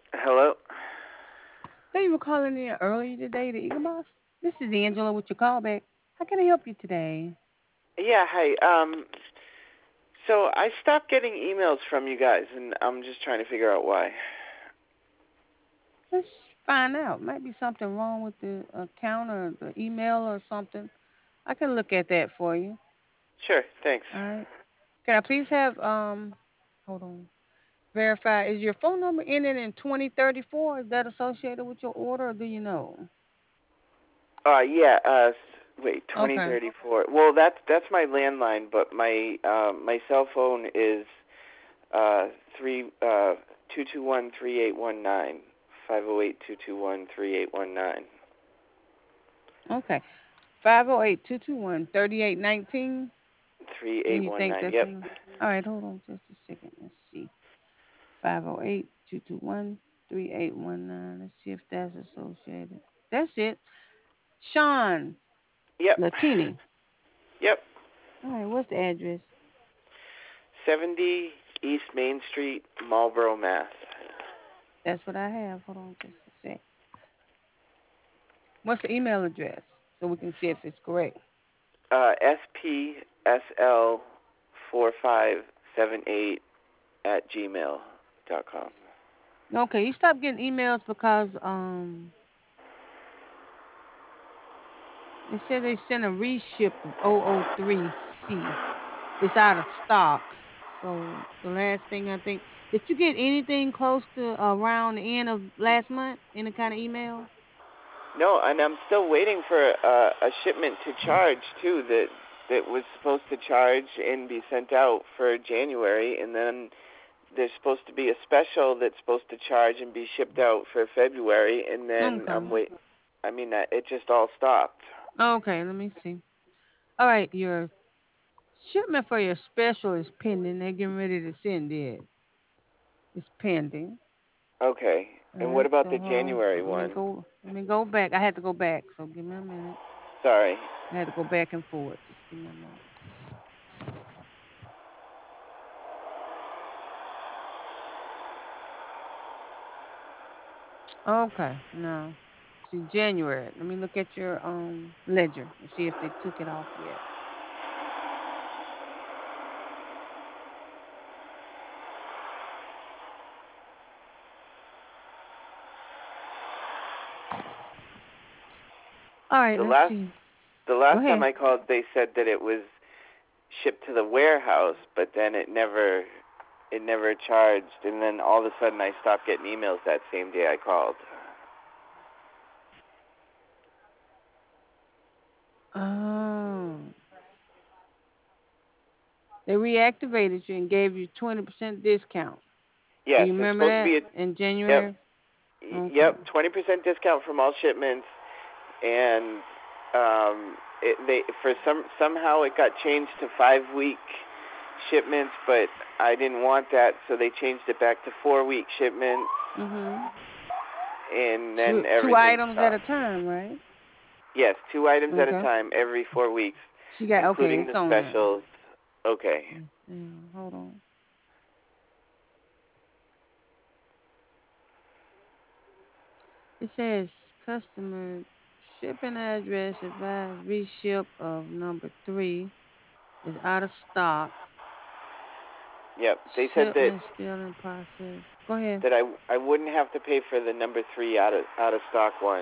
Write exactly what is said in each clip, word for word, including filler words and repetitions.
Hello? Thank you for calling in earlier today to Eagle Boss. This is Angela with your callback. How can I help you today? Yeah, hi. Um, so I stopped getting emails from you guys, and I'm just trying to figure out why. Let's find out. Might be something wrong with the account or the email or something. I can look at that for you. Sure, thanks. All right. Can I please have um hold on. Verify, is your phone number ending in twenty thirty-four? Is that associated with your order or do you know? Uh, yeah. Uh, wait, twenty Okay. thirty-four. Well, that's that's my landline, but my uh, my cell phone is uh three uh two two one three eight one nine five zero eight two two one three eight one nine. Okay. Five oh eight two two one thirty eight nineteen. Three And eight you one think nine. that's Yep. the all right, hold on just a second. Let's see. Five oh eight two two one three eight one nine. Let's see if that's associated. That's it. Sean Yep. Latini. Yep. All right, what's the address? Seventy East Main Street, Marlboro, Mass. That's what I have. Hold on just a sec. What's the email address so we can see if it's correct? Uh, S P S L four five seven eight at gmail dot com. Okay, you stopped getting emails because um they said they sent a reship of zero zero three C. It's out of stock. So the last thing I think, did you get anything close to around the end of last month? Any kind of email? No, and I'm still waiting for uh, a shipment to charge too. That that was supposed to charge and be sent out for January, and then there's supposed to be a special that's supposed to charge and be shipped out for February, and then Okay. I'm wait. I mean, uh, it just all stopped. Okay, let me see. All right, your shipment for your special is pending. They're getting ready to send it. It's pending. Okay, All and what right, about so the hold on. January Let me one? go. Let me go back. I had to go back. So give me a minute. Sorry. I had to go back and forth. Just give me a moment. Okay, no. See January. Let me look at your um ledger and see if they took it off yet. All right, The let's last see. the Go last time ahead. I called, they said that it was shipped to the warehouse, but then it never it never charged, and then all of a sudden I stopped getting emails that same day I called. Oh, they reactivated you and gave you twenty percent discount. Do Yes, you it's remember supposed to that be a in yep January? Okay. yep twenty percent discount from all shipments, and um, it, they for some somehow it got changed to five week shipments, but I didn't want that, so they changed it back to four week shipments, Mhm. and Two then two everything items at a stopped. time, right? Yes, two items at a Okay. time every four weeks, She got okay. including It's the on there. specials. Okay. Yes, ma'am. Hold on. It says customer shipping address advised reship of number three is out of stock. Yep. They said that Shipment still in process. Go ahead. that I I wouldn't have to pay for the number three out of out of stock one,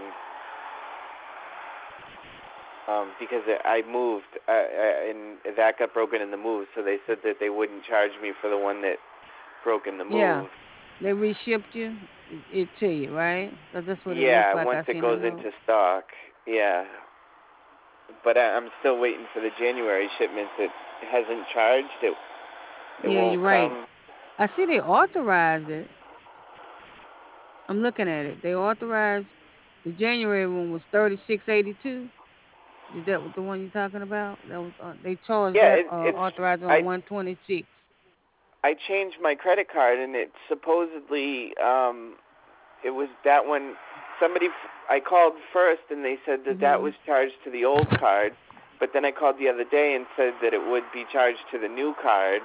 um, because I moved uh, uh, and that got broken in the move. So they said that they wouldn't charge me for the one that broke in the Yeah, move. they reshipped you it to you, right? 'Cause that's what it looks Yeah, like. once I it seen a goes note. into stock. Yeah, but I, I'm still waiting for the January shipment. It hasn't charged. It it Yeah, won't you're right. come. I see they authorized it. I'm looking at it. They authorized the January one was thirty six eighty two. Is that what the one you're talking about? That was uh, they charged Yeah, that it, uh, it's authorized I on one twenty six. I changed my credit card, and it supposedly um it was that one. Somebody I called first, and they said that that Mhm. was charged to the old card, but then I called the other day and said that it would be charged to the new card.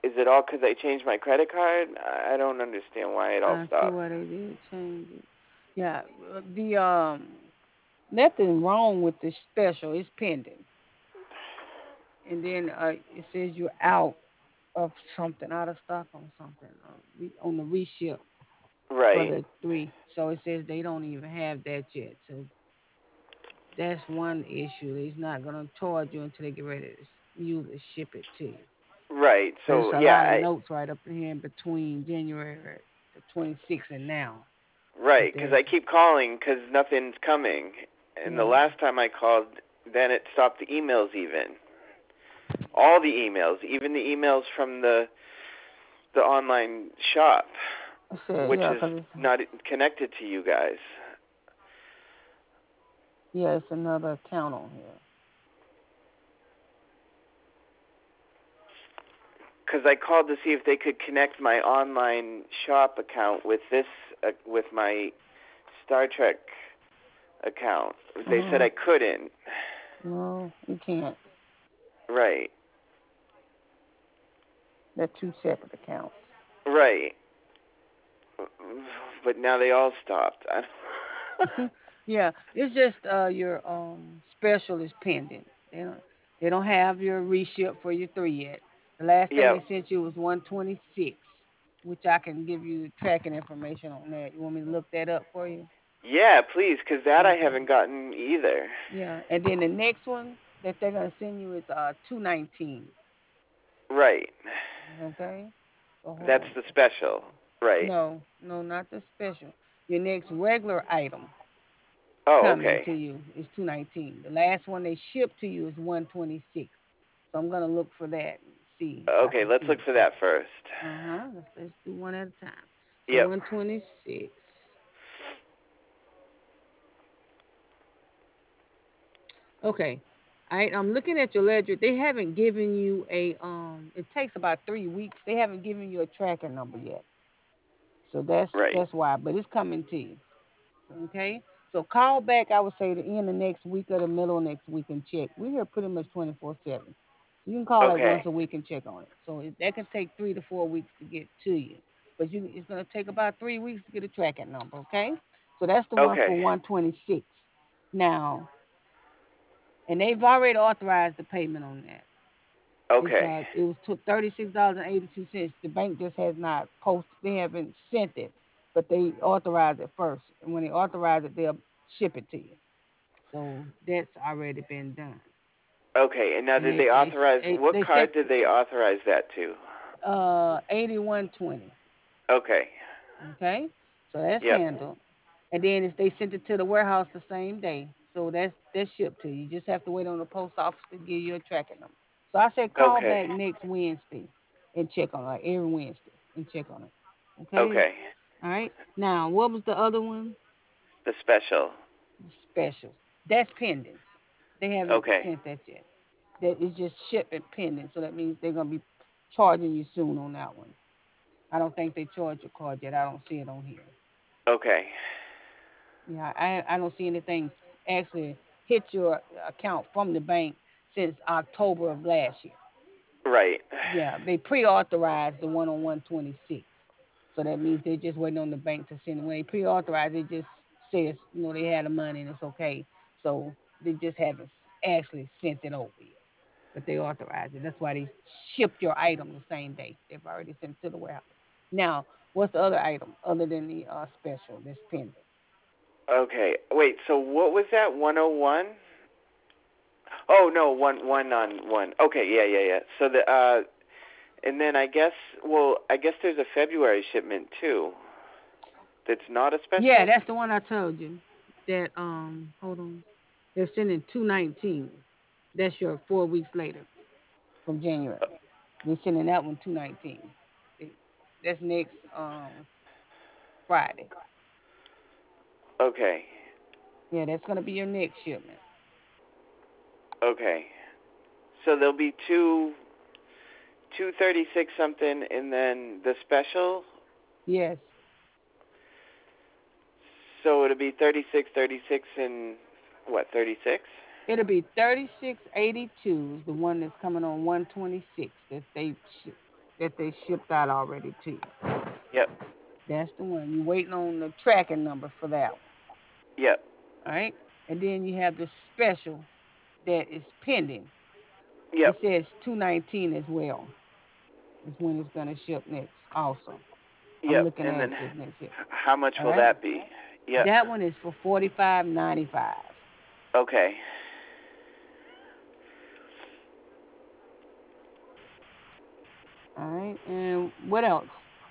is it all because I changed my credit card? I I don't understand why it all I see stopped. why they did change it. Yeah, uh, the um, nothing wrong with the special. It's pending, and then uh, it says you're out of something, out of stock on something, uh, re- on the reship for Right, the three. So it says they don't even have that yet. So that's one issue. It's not gonna charge you until they get ready to s- you to ship it to you. right. But it's So a yeah, lot of I notes right up in here in between January the twenty-sixth and now. But right because there's I keep calling because nothing's coming, and the yeah. last time I called, then it stopped the emails even. All the emails, even the emails from the the online shop, I said which yeah, is 'cause it's not connected to you guys. yeah, it's another account on here. Because I called to see if they could connect my online shop account with this uh, with my Star Trek account. They said Uh-huh. I couldn't. No, you can't. Right, They're two separate accounts. right. But now they all stopped. Yeah, it's just uh your um special is pending. They don't they don't have your reship for your three yet. The last thing Yep. they sent you was one twenty six, which I can give you tracking information on that. You want me to look that up for you? Yeah, please, because that I Okay. haven't gotten either. Yeah, and then the next one that they're gonna send you is uh two nineteen. Right. Okay. So hold That's on. the special. Right. No, no, not the special. Your next regular item Oh, coming okay. to you is two nineteen. The last one they shipped to you is one twenty-six. So I'm gonna look for that and see if I Okay, can let's see look it for for that you. first. Uh huh. Let's let's do one at a time. So Yep. one twenty-six. Okay. All right, I'm looking at your ledger. They haven't given you a um. It takes about three weeks. They haven't given you a tracking number yet. So that's Right. that's why. But it's coming to you. Okay. So call back. I would say the end of next week or the middle of next week and check. We're here pretty much twenty-four seven. So you can call like once Okay. a week and check on it. So it, that can take three to four weeks to get to you. But you it's gonna take about three weeks to get a tracking number. Okay. So that's the one for Okay. one twenty-six. Now, and they've already authorized the payment on that. It's Okay. uh it was took thirty six dollars and eighty two cents. The bank just has not posted. They haven't sent it, but they authorized it first. And when they authorize it, they'll ship it to you. So that's already been done. Okay. And now, And did they they they authorize? they, What they card sent did they authorize that to? uh eighty one twenty. Okay. Okay, so that's Yep. handled. And then if they sent it to the warehouse the same day, so that's that's shipped to you. You just have to wait on the post office to give you a tracking number. So I said call Okay. back next Wednesday and check on it, like every Wednesday and check on it. Okay. Okay. All right. Now, what was the other one? The special. The specials. That's pending. They haven't Okay. sent that yet. That is just shipment pending. So that means they're gonna be charging you soon on that one. I don't think they charge your card yet. I don't see it on here. Okay. Yeah, I I don't see anything actually hit your account from the bank since October of last year. Right. Yeah, they pre-authorized the one on one twenty-six. So that means they're just waiting on the bank to send it. When they pre-authorize, it just says, you know, they had the money and it's okay. So they just haven't actually sent it over yet. But they authorized it. That's why they shipped your item the same day. They've already sent it to the warehouse. Now, what's the other item other than the uh, special that's pending? Okay. Wait. So what was that? One oh one. Oh no, one one on one. Okay. Yeah. Yeah. Yeah. So the uh, and then I guess well, I guess there's a February shipment too. That's not a Yeah, special. that's the one I told you. That um, hold on, they're sending two nineteen. That's your four weeks later from January. They're sending that one two nineteen. That's next um Friday. Okay. Yeah, that's gonna be your next shipment. Okay. So there'll be two two thirty six something, and then the special. Yes, So it'll be thirty six, thirty six, and what? Thirty six. it'll be thirty six eighty two is the one that's coming on one twenty six that they ship. that they shipped out already to you. Yep. That's the one. You're waiting on the tracking number for that one. Yep. All right. And then you have the special that is pending. It Yep. says two nineteen as well. Is when it's gonna ship next. Also, I'm Yep. looking And at then the next ship. how much All will right. that be? Yep. That one is for forty five ninety five. Okay. All right. And what else?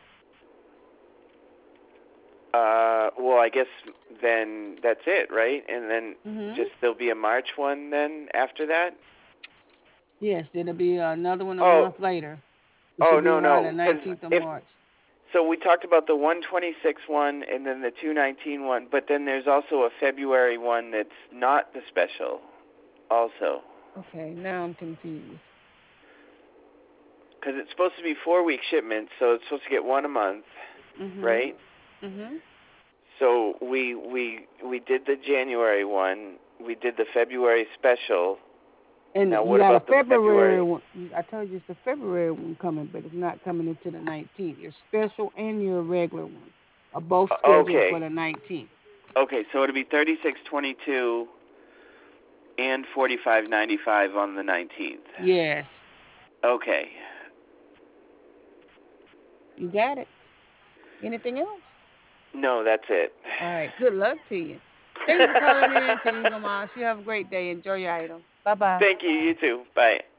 Uh, well, I guess then that's it, right? And then Mm-hmm. just there'll be a March one then after that. Yes, it'll be another one a Oh, month later. It oh should be no, around no, the because nineteenth of if March. so, we talked about the one twenty-six one and then the two nineteen one, but then there's also a February one that's not the special, also. Okay, now I'm confused. Because it's supposed to be four week shipments, so it's supposed to get one a month, Mhm. right? Mhm. So we we we did the January one, we did the February special. And Now you what got a about the February February? one. I told you it's the February one coming, but it's not coming until the nineteenth. Your special and your regular one are both Uh, scheduled for okay, the nineteenth. okay, so it'll be thirty-six twenty-two and forty-five ninety-five on the nineteenth. Yes, Okay. you got it. Anything else? No, that's it. All right. Good luck to you. Thank you for calling in, Team Gamas. You have a great day. Enjoy your item. Bye bye. Thank you. You too. Bye.